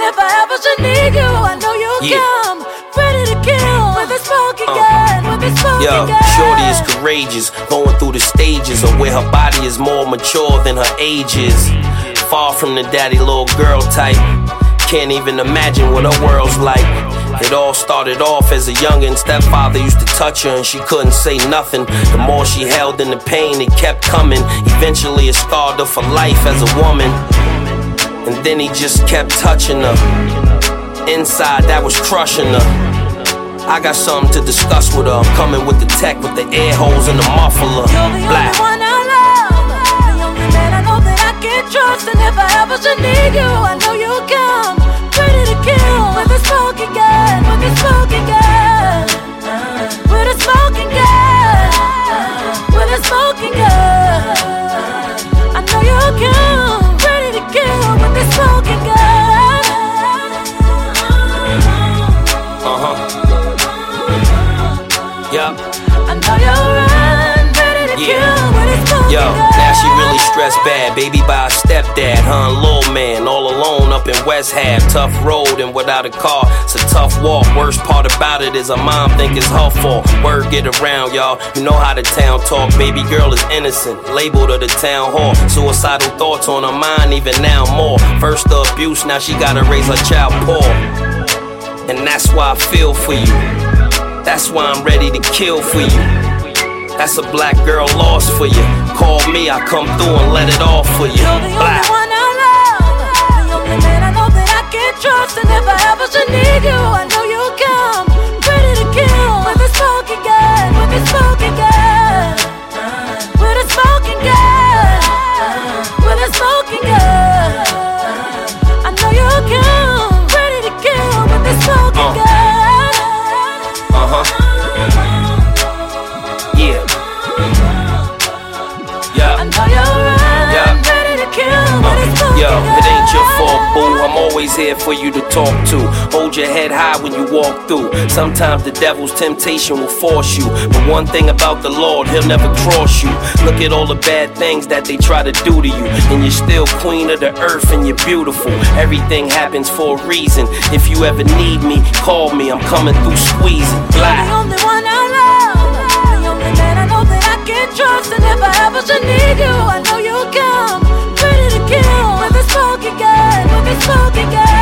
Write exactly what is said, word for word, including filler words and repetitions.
if I ever should need you, I know you'll Yeah. come, ready to kill with a smoking gun, with a smoking Yo, gun. shorty is courageous, going through the stages of where her body is more mature than her age is. Far from the daddy little girl type, can't even imagine what her world's like. It all started off as a youngin', stepfather used to touch her and she couldn't say nothing. The more she held in the pain, it kept coming. Eventually it scarred her for life as a woman. And then he just kept touching her. Inside that was crushing her. I got something to discuss with her. I'm coming with the tech, with the air holes and the muffler. Black. You're the only one I love, the only man I know that I can trust. And if I ever should need you, I know you'll come, ready to kill with a smoking gun, with a smoking gun, with a smoking gun, with a smoking gun. I know you'll come, ready to kill with a smoking gun. Uh huh. Yup. I know you'll run, ready to Yeah. kill with a smoking Yo, gun. now she really stressed bad. Baby by her stepdad, her and Lil Man, all alone up in West Half. Tough road and without a car, it's a tough walk. Worst part about it is her mom think it's her fault. Word get around, y'all. You know how the town talk. Baby girl is innocent, labeled her the town whore. Suicidal thoughts on her mind, even now more. First the abuse, now she gotta raise her child poor. And that's why I feel for you. That's why I'm ready to kill for you. That's a black girl lost for you. Call me, I come through and let it off for you. You're the Black. only one I love, the only man I know that I can trust. And if I ever should need you, I know you'll come, ready to kill with a smoking gun, with a smoking gun, with a smoking gun, with a smoking gun. I know you'll come, ready to kill with a smoking Uh. gun. Uh huh. Yeah. I Yeah. know you'll run, Yeah. ready to kill with a smoking Yo, gun. it ain't your fault, boo. I'm always here for you to talk to. Hold your head high when you walk through. Sometimes the devil's temptation will force you, but one thing about the Lord, he'll never cross you. Look at all the bad things that they try to do to you, and you're still queen of the earth and you're beautiful. Everything happens for a reason. If you ever need me, call me. I'm coming through squeezing. Black. The only one I love, the only man I know that I can trust. And if I ever should need you, I know you'll come, ready to kill with a smoking gun, with a smoking gun.